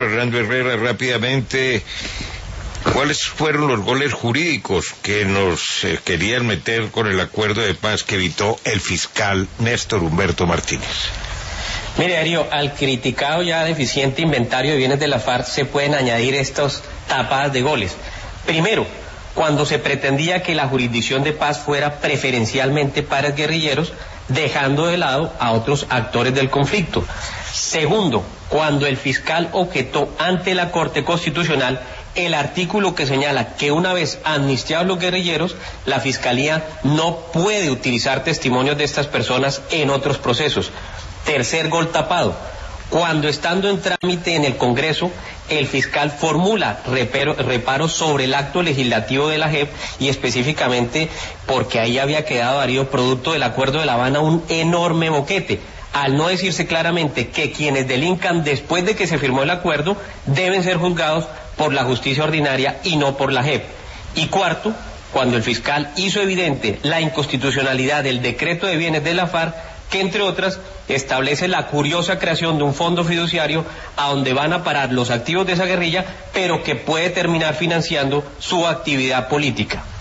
Fernando Herrera, rápidamente, ¿cuáles fueron los goles jurídicos que nos querían meter con el acuerdo de paz que evitó el fiscal Néstor Humberto Martínez? Mire, Darío, al criticado ya deficiente inventario de bienes de la FARC se pueden añadir estas tapadas de goles. Primero, cuando se pretendía que la jurisdicción de paz fuera preferencialmente para guerrilleros, dejando de lado a otros actores del conflicto. Segundo, cuando el fiscal objetó ante la Corte Constitucional el artículo que señala que una vez amnistiados los guerrilleros, la Fiscalía no puede utilizar testimonios de estas personas en otros procesos. Tercer gol tapado, cuando estando en trámite en el Congreso, el fiscal formula reparos sobre el acto legislativo de la JEP y específicamente porque ahí había quedado, Darío, producto del Acuerdo de La Habana, un enorme boquete, al no decirse claramente que quienes delincan después de que se firmó el acuerdo deben ser juzgados por la justicia ordinaria y no por la JEP. Y cuarto, cuando el fiscal hizo evidente la inconstitucionalidad del decreto de bienes de la FARC, que entre otras establece la curiosa creación de un fondo fiduciario a donde van a parar los activos de esa guerrilla, pero que puede terminar financiando su actividad política.